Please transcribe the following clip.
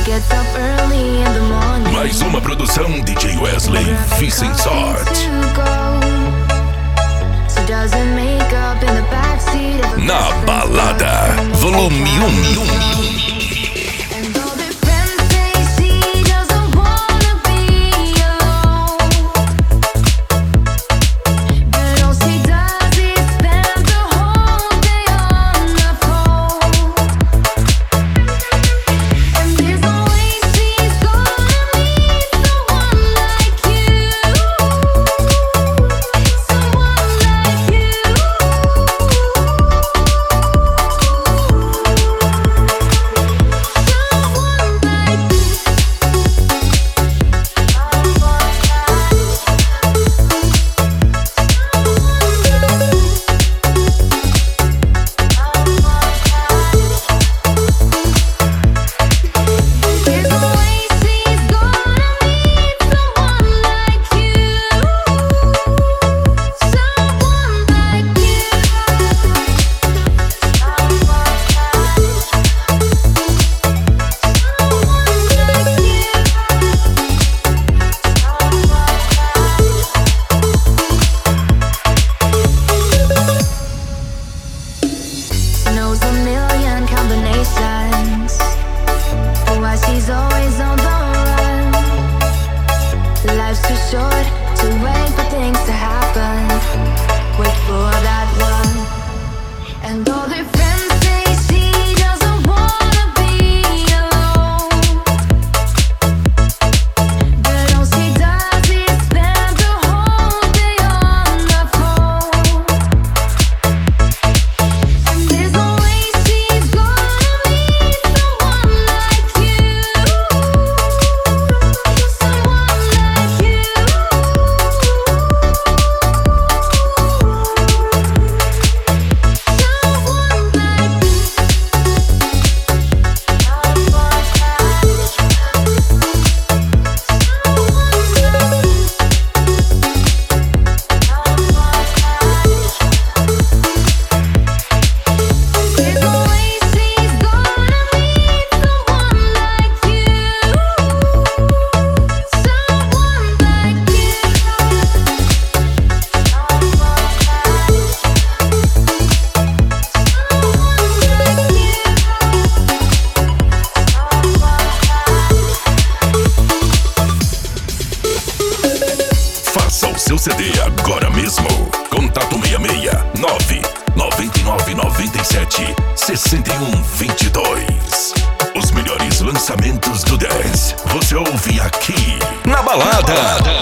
gets up early in the morning. Mais uma produção DJ Wesley Vicensort. So doesn't make up in the backseat of a Na balada, volume 1. Knows a million combinations, but why she's always on the run. Life's too short to wait for things to happen. Wait for that one. And all their friends say she doesn't wanna be alone, but all she does is spend the whole day on the phone. And there's no way she's gonna meet someone like you, someone like you. Faça o seu CD agora mesmo. Contato 66 999 97 61 22. Os melhores lançamentos do dance você ouve aqui na balada.